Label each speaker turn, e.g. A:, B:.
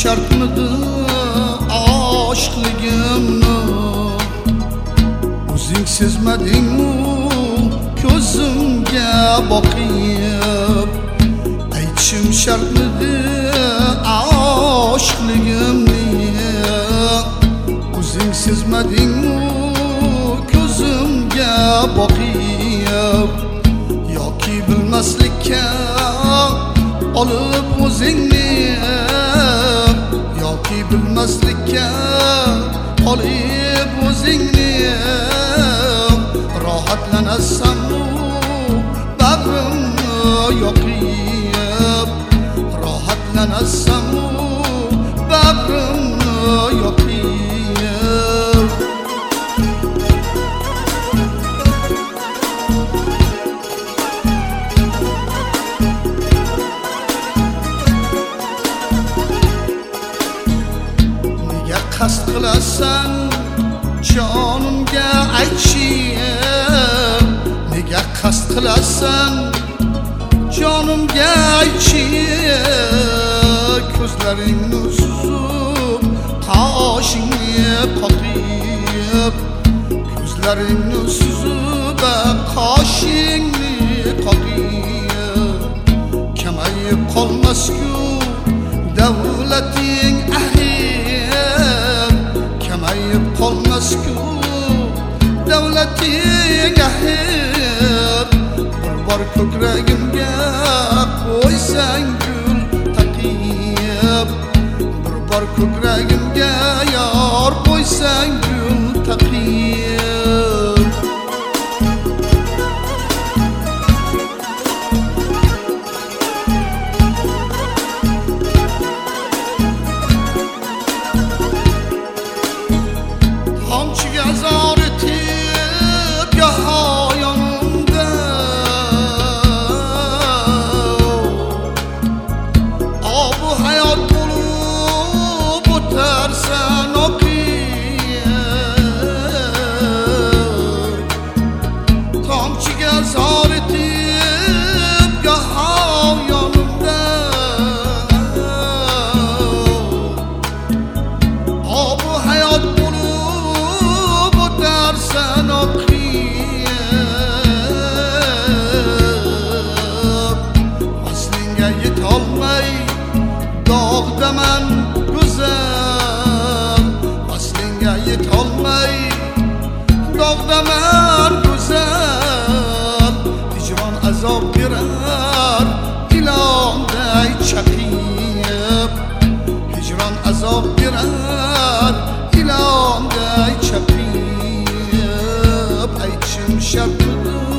A: shartmidi oshqligimni o'zing sezmadingmi ko'zimga boqib aytishim shartmidi oshqligimni o'zing sezmadingmi ko'zimga boqib yoki bilmaslikka olib o'zingni yoki bilmaslikka olib o'zingni rohatlanasanmi bag'rimni yoqib rohatlanasanmi bag'rimni yoqib qasd qilasan jonimga aytishim nega qasd qilasan jonimga aytishim ko'zlaringni suzib qoshingni qoqib ko'zlaringni suzib qoshingni qoqib kamayib qolmasku davlating kamayib qolmasku davlating ahir bir bor ko'kragimga qo'ysang gul taqib bir bor ko'kragimga yor qo'ysang gul taqib dog'daman go'zal aslingga yetolmay dog'daman go'zal hijron azob berar ilonday chaqib hijron azob berar ilonday chaqib aytishim shartmidi